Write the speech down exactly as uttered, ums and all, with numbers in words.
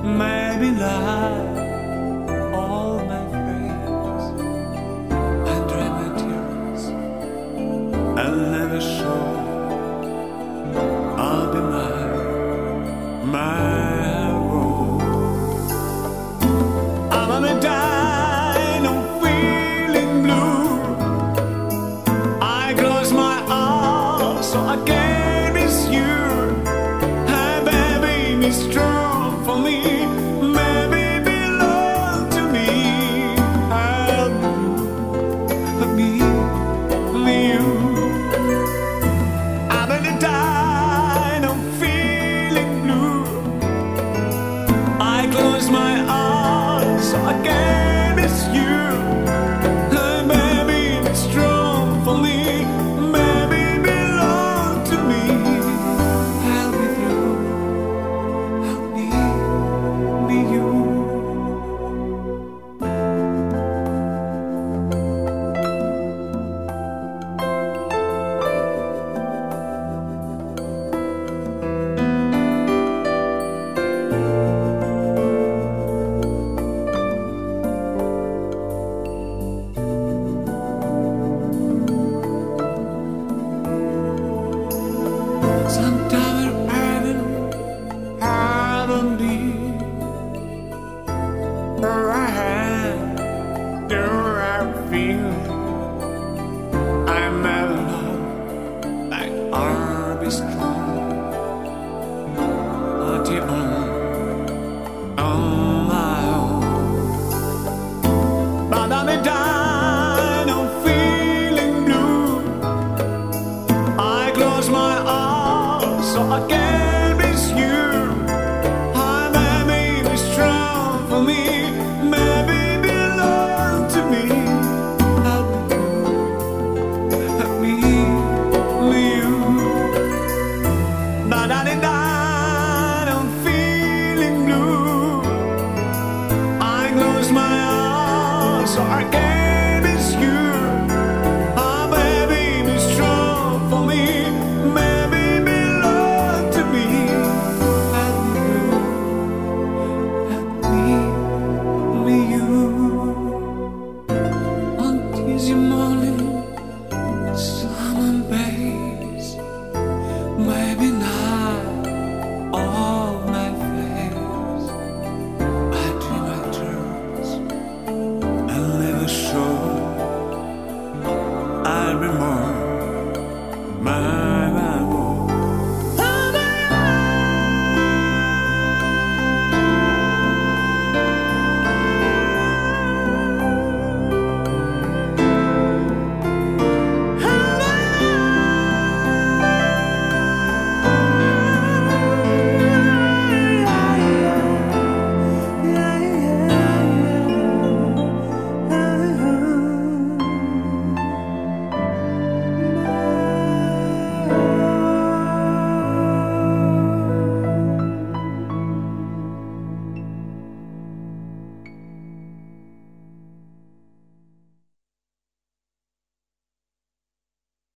maybe lie all my friends and dry my tears. I'll never show. I'll be my my road. I'm gonna die, no feeling blue. I close my eyes so I can miss you. Hey baby, miss true for me. Maybe belong to me. Help me, me you. I'm gonna die, no feeling blue. I close my eyes.